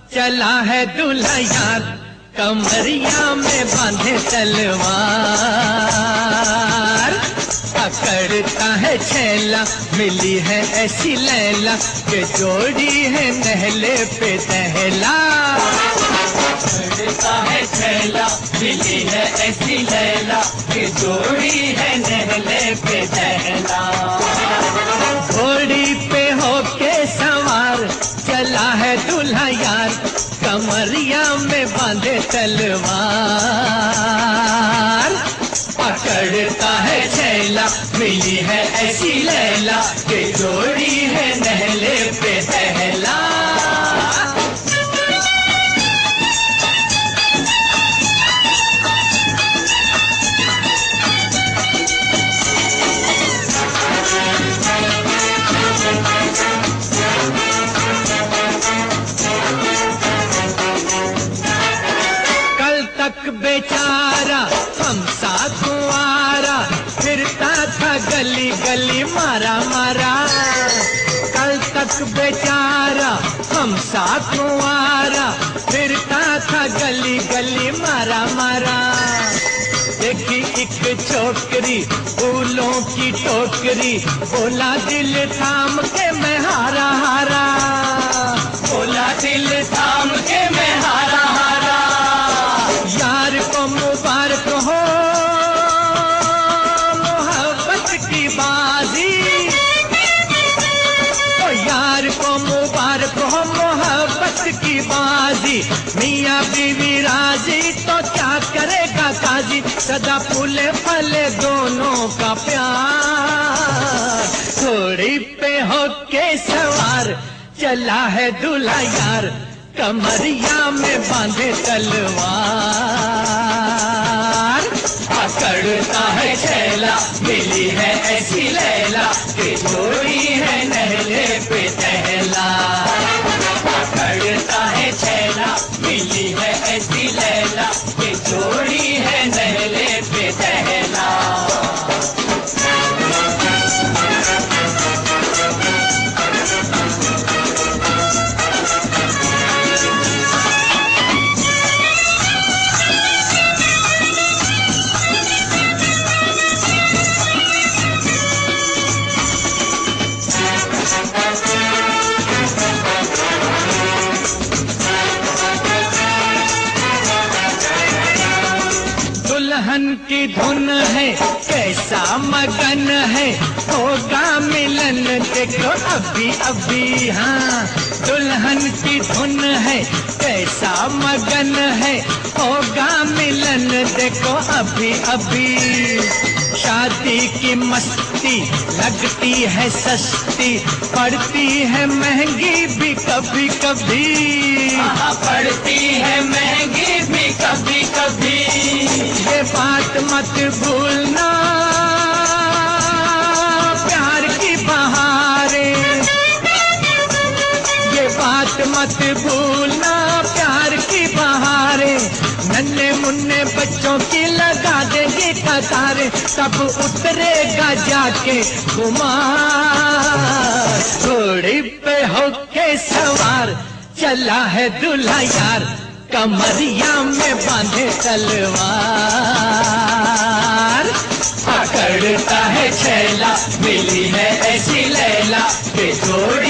चला है दूल्हा यार, कमरिया में बांधे तलवार। पकड़ता है छैला, मिली है ऐसी लैला के जोड़ी है नहले पे दहला। पकड़ता है छैला, मिली है ऐसी लैला के जोड़ी है नहले पे दहला। घोड़ी पे होके सवार, चला है दूल्हा यार, कमरिया में बांधे तलवार। पकड़ता है छैला, मिली है ऐसी लैला के जोड़ी है नहले पे दहला। बेचारा हम साथ कुंवारा, फिरता था गली गली मारा मारा। कल तक बेचारा हम साथ कुंवारा, फिरता था गली गली मारा मारा। देखी एक छोकरी फूलों की टोकरी, बोला दिल थाम के मैं हारा हारा। बोला दिल थाम के मैं हारा हारा। यार को मुबारक हो मोहब्बत की बाजी, ओ यार को मुबारक हो मोहब्बत की बाजी। मियाँ बीवी राजी तो क्या करेगा काजी, सदा फूले फले दोनों का प्यार। घोड़ी पे होके सवार, चला है दूल्हा यार, कमरिया में बांधे तलवार। पकड़ता है छैला, मिली है ऐसी लैला के जोड़ी है नहले पे दहला। पकड़ता है छैला, मिली है ऐसी लैला के जोड़ी है नहले पे दहला। दुल्हन की धुन है कैसा मगन है, होगा मिलन देखो अभी अभी। हाँ, दुल्हन की धुन है कैसा मगन है, होगा मिलन देखो अभी अभी। शादी की मस्ती लगती है सस्ती, पड़ती है महंगी भी कभी कभी। पड़ती है महंगी भी कभी कभी। ये बात मत भूलना प्यार की बहारें, ये बात मत भूलना प्यार की बहारें। नन्हे मुन्ने बच्चों की लगा देंगे कतारें, तब उतरेगा जाके कुमार। घोड़ी पे होके सवार, चला है दूल्हा यार, कमरिया में बांधे तलवार। पकड़ता है छैला, मिली है ऐसी लैला के जोड़ी